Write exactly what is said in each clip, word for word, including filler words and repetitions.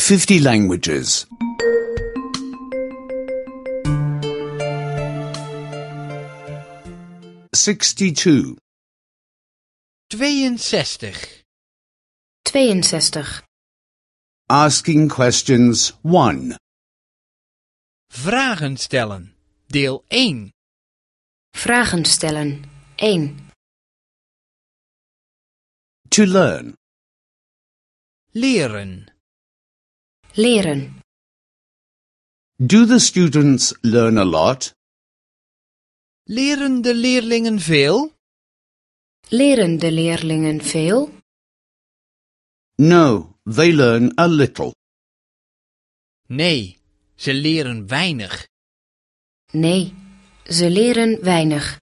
fifty languages. sixty-two. tweeënzestig. tweeënzestig. Asking questions one. Vragen stellen. Deel één. Vragen stellen. één. To learn. Leren. Leren. Do the students learn a lot? Leren de leerlingen veel? Leren de leerlingen veel? No, they learn a little. Nee, ze leren weinig. Nee, ze leren weinig.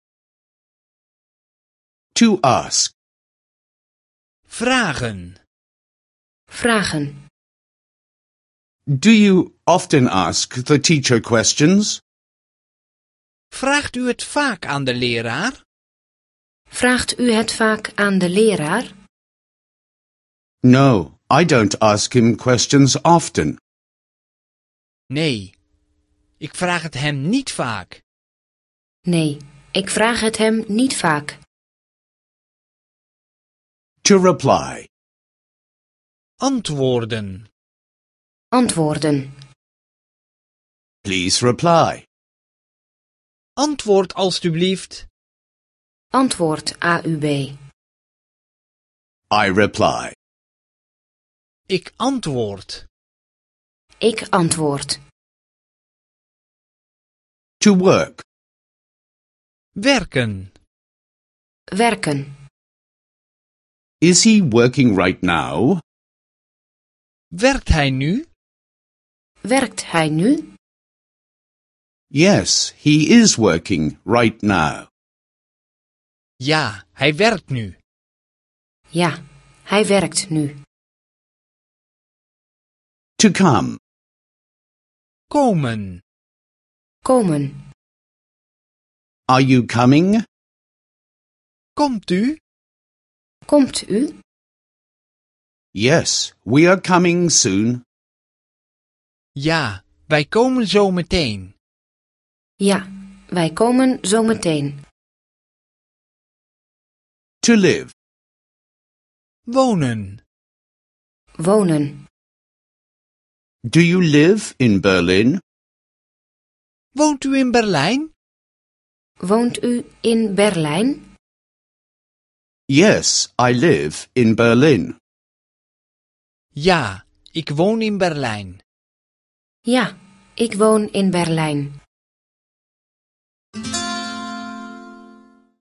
To ask. Vragen. Vragen. Do you often ask the teacher questions? Vraagt u het vaak aan de leraar? Vraagt u het vaak aan de leraar? No, I don't ask him questions often. Nee, ik vraag het hem niet vaak. Nee, ik vraag het hem niet vaak. To reply. Antwoorden. Antwoorden. Please reply. Antwoord alstublieft. Antwoord A U B. I reply. Ik antwoord. Ik antwoord. To work. Werken. Werken. Is he working right now? Werkt hij nu? Werkt hij nu? Yes, he is working right now. Ja, hij werkt nu. Ja, hij werkt nu. To come. Komen. Komen. Are you coming? Komt u? Komt u? Yes, we are coming soon. Ja, wij komen zo meteen. Ja, wij komen zo meteen. To live. Wonen. Wonen. Do you live in Berlin? Woont u in Berlijn? Woont u in Berlijn? Yes, I live in Berlin. Ja, ik woon in Berlijn. Ja, ik woon in Berlijn.